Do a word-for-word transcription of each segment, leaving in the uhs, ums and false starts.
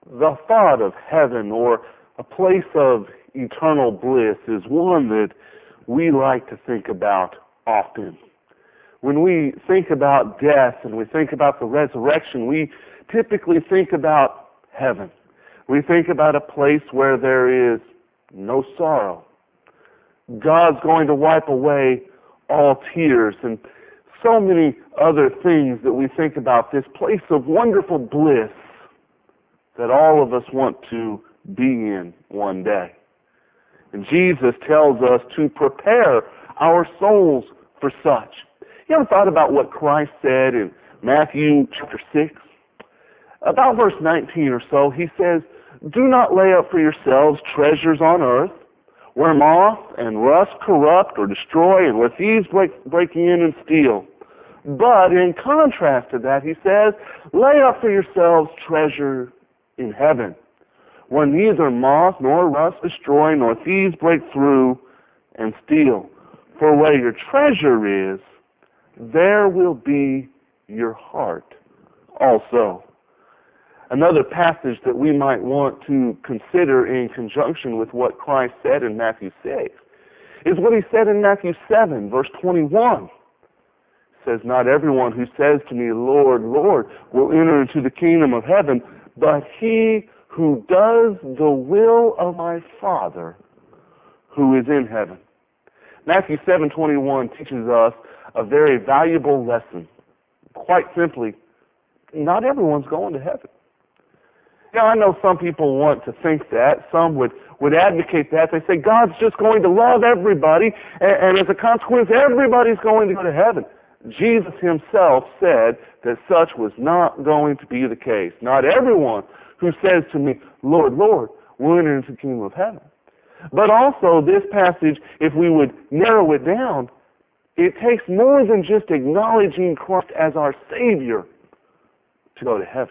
the thought of heaven or a place of eternal bliss is one that we like to think about often. When we think about death and we think about the resurrection, we typically think about heaven. We think about a place where there is no sorrow. God's going to wipe away all tears and so many other things that we think about, this place of wonderful bliss that all of us want to be in one day. And Jesus tells us to prepare our souls for such. You ever thought about what Christ said in Matthew chapter six? About verse nineteen or so, he says, "Do not lay up for yourselves treasures on earth, where moth and rust corrupt or destroy, and where thieves break, break in and steal. But in contrast to that, he says, lay up for yourselves treasure in heaven, where neither moth nor rust destroy, nor thieves break through and steal. For where your treasure is, there will be your heart also." Another passage that we might want to consider in conjunction with what Christ said in Matthew six is what he said in Matthew seven, verse twenty-one. It says, "Not everyone who says to me, 'Lord, Lord,' will enter into the kingdom of heaven, but he who does the will of my Father who is in heaven." Matthew seven twenty-one teaches us a very valuable lesson. Quite simply, not everyone's going to heaven. Now, I know some people want to think that. Some would, would advocate that. They say God's just going to love everybody, and, and as a consequence, everybody's going to go to heaven. Jesus himself said that such was not going to be the case. Not everyone who says to me, "Lord, Lord," will enter into the kingdom of heaven. But also, this passage, if we would narrow it down, it takes more than just acknowledging Christ as our Savior to go to heaven.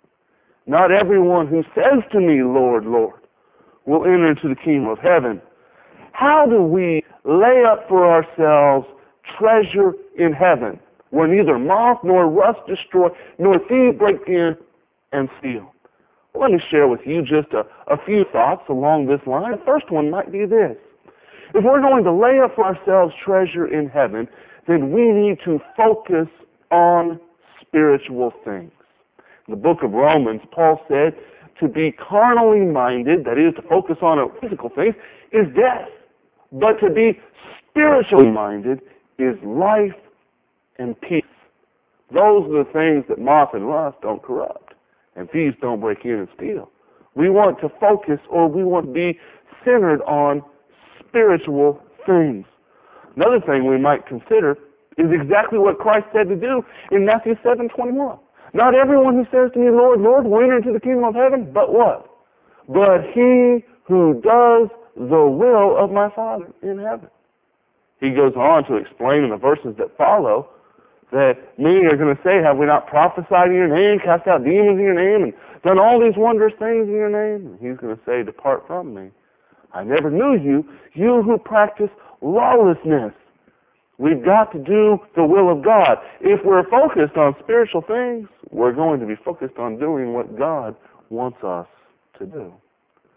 Not everyone who says to me, "Lord, Lord," will enter into the kingdom of heaven. How do we lay up for ourselves treasure in heaven, where neither moth nor rust destroy, nor thieves break in and steal? Well, let me share with you just a, a few thoughts along this line. The first one might be this. If we're going to lay up for ourselves treasure in heaven, then we need to focus on spiritual things. In the book of Romans, Paul said to be carnally minded, that is, to focus on physical things, is death. But to be spiritually minded is life and peace. Those are the things that moth and rust don't corrupt, and thieves don't break in and steal. We want to focus, or we want to be centered on spiritual things. Another thing we might consider is exactly what Christ said to do in Matthew seven twenty-one. Not everyone who says to me, "Lord, Lord," will enter into the kingdom of heaven, but what? But he who does the will of my Father in heaven. He goes on to explain in the verses that follow that many are going to say, "Have we not prophesied in your name, cast out demons in your name, and done all these wondrous things in your name?" And he's going to say, "Depart from me. I never knew you, you who practice lawlessness." We've got to do the will of God. If we're focused on spiritual things, we're going to be focused on doing what God wants us to do.